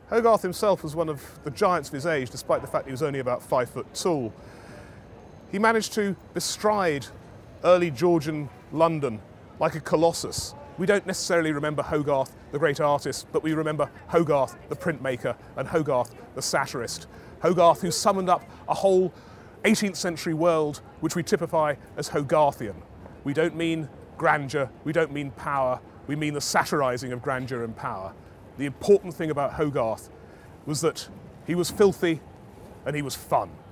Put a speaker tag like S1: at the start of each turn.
S1: Hogarth himself was one of the giants of his age, despite the fact he was only about 5 foot tall. He managed to bestride early Georgian London like a colossus. We don't necessarily remember Hogarth, the great artist, but we remember Hogarth, the printmaker, and Hogarth, the satirist. Hogarth, who summoned up a whole 18th century world which we typify as Hogarthian. We don't mean grandeur, we don't mean power, we mean the satirizing of grandeur and power. The important thing about Hogarth was that he was filthy and he was fun.